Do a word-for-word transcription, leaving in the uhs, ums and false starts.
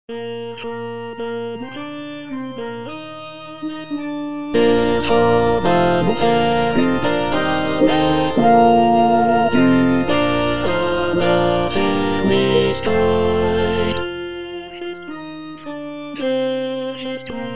If a man carry them is all, if a man carry them is all, he better him is tight. Precious to